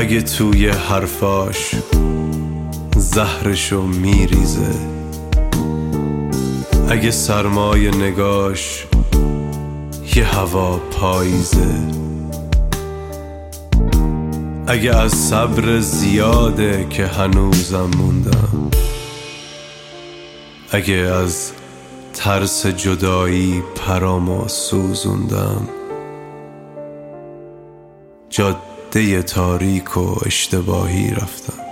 اگه توی حرفاش زهرشو میریزه، اگه سرمای نگاش یه هوا پاییزه، اگه از صبر زیاده که هنوزم موندم، اگه از ترس جدایی پرامو سوزوندم، جاده تاریک و اشتباهی رفتم.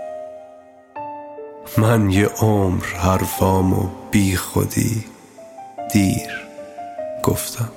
من یه عمر حرفامو بی خودی دیر گفتم.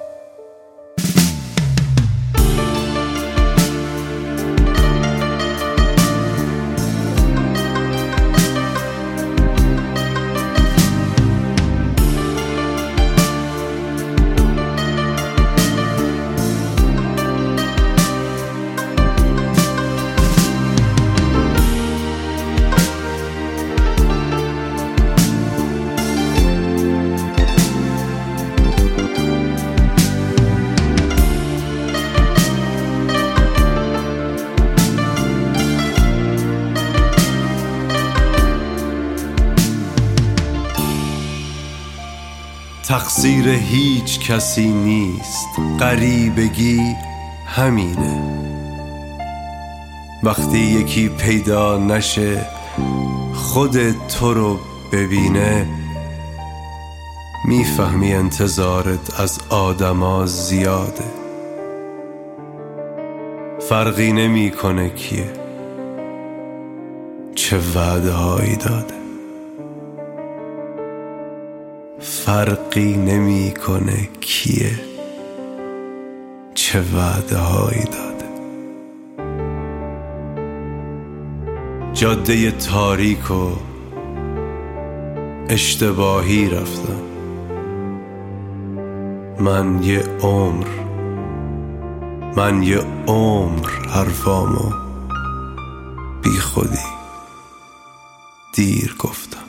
تقصیر هیچ کسی نیست، غریبگی همینه. وقتی یکی پیدا نشه خود تو رو ببینه، میفهمی انتظارت از آدما زیاده. فرقی نمیکنه کیه، چه وعده هایی داده. فرقی نمیکنه کیه، چه وعده هایی داده. جاده تاریک و اشتباهی رفتم. من یه عمر حرفامو بی خودی دیر گفتم.